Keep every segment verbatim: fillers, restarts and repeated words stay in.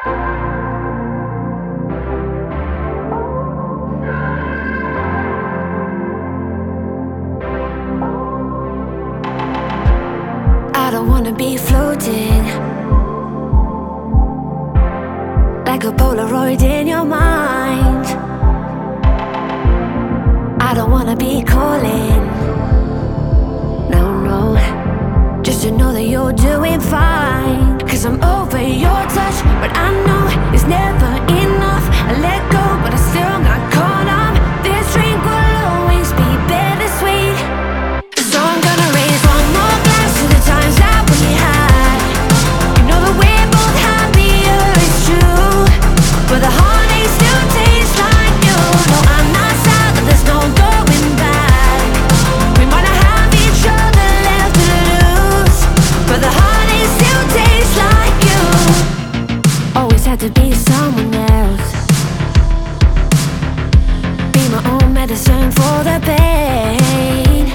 I don't wanna be floating like a Polaroid in your mind. I don't wanna be calling, no, no, just to know that you're doing fine. Cause I'm over your touch, but I know it's never enough. I let go, but I still got caught up. This drink will always be bittersweet. So I'm gonna raise one more glass to the times that we had. You know that we're both happier, it's true, but the heartache still tastes like you. No, I'm not sad, but there's no going back. We might not have each other left to lose, but the heartache still tastes like you. Always had to be someone else, be my own medicine for the pain.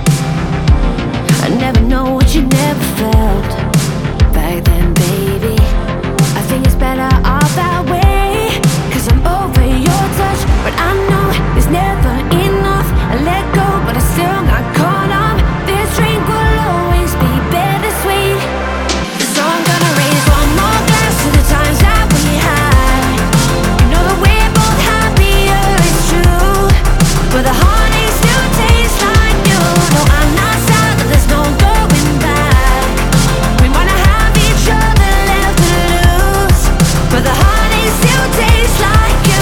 I never know what you never felt back then, baby. I think it's better off that way. Cause I'm over your touch, but I know it's never enough. I let go, but I still got caught up. This drink will always be bittersweet. So I'm gonna raise one more glass to the times that we had. You know that we're both happier, it's true, but the heartache still tastes like you. No, I'm not sad, but there's no going back. We might not have each other left to lose, but the heartache still tastes like you.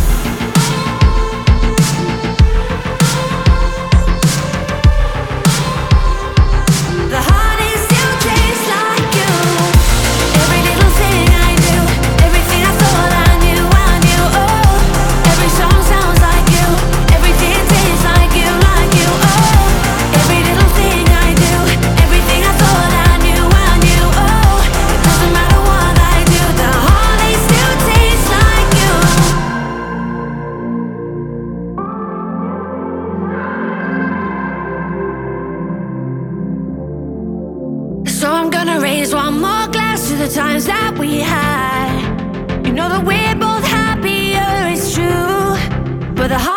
The heartache still tastes like you. Every little thing I do, everything I thought I knew, I knew. Oh, every song sounds like you, everything tastes like you, like you. Oh, every little thing I do, everything I thought I knew, I knew. Oh, it doesn't matter what I do, the heartache still tastes like you. So I'm gonna raise one more glass to the times that we had. You know that we're both happier, it's true, but the heart